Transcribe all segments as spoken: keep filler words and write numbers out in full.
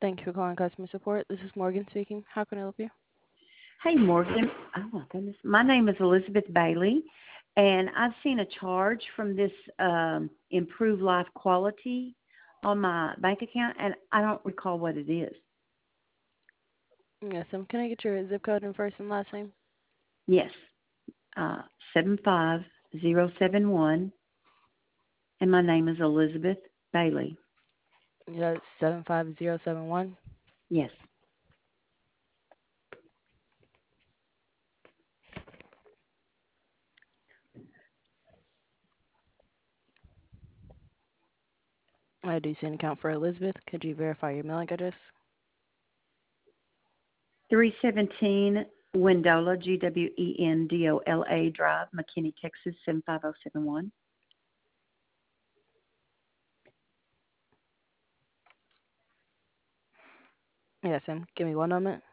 Thank you for calling customer support. This is Morgan speaking. How can I help you? Hey, Morgan. Oh, my goodness. My name is Elizabeth Bailey, and I've seen a charge from this um, Improve Life Quality on my bank account, and I don't recall what it is. Yes, um, can I get your zip code and first and last name? Yes, uh, seven five zero seven one, and my name is Elizabeth Bailey. Yeah, seven five zero seven one. Yes. I do see an account for Elizabeth. Could you verify your mailing address? three seventeen Wendola, G W E N D O L A Drive, McKinney, Texas, seven five zero seven one. Yes, um, give me one moment.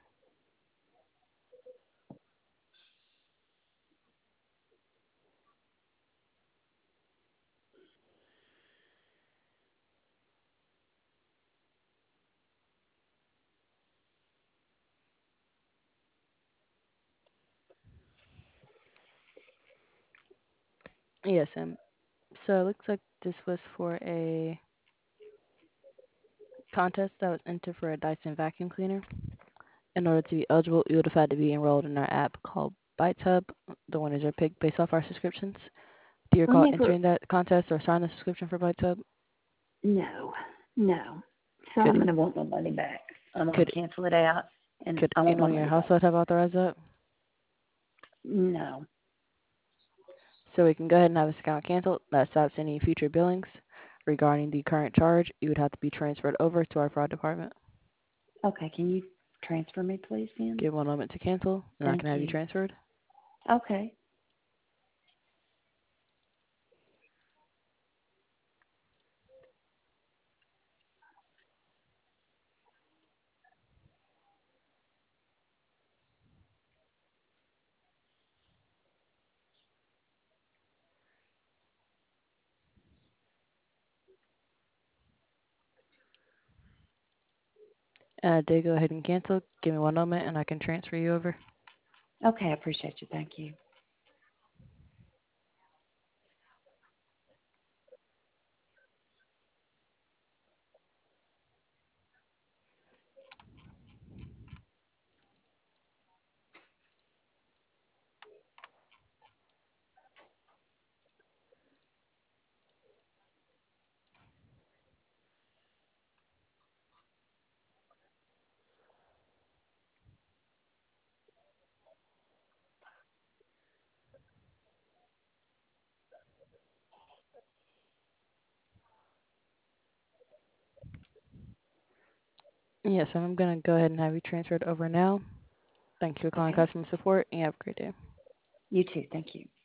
Yes, um, so it looks like this was for a contest that was entered for a Dyson vacuum cleaner. In order to be eligible, you would have had to be enrolled in our app called ByteHub. The winners are picked based off our subscriptions. Do you We recall never, entering that contest or signing a subscription for ByteHub? no, no. So I'm Could going to want my money back. I'm going could to cancel it out, and could I want my anyone in your money back. household have authorized that? No. So we can go ahead and have this account canceled. That stops any future billings. Regarding the current charge, you would have to be transferred over to our fraud department. Okay, can you transfer me, please, then? Give one moment to cancel, and I Thank can have you you. transferred. Okay. And I did go ahead and cancel. Give me one moment, and I can transfer you over. Okay, I appreciate you. Thank you. Yes, I'm going to go ahead and have you transferred over now. Thank you for calling Okay. customer support, and have a great day. You too. Thank you.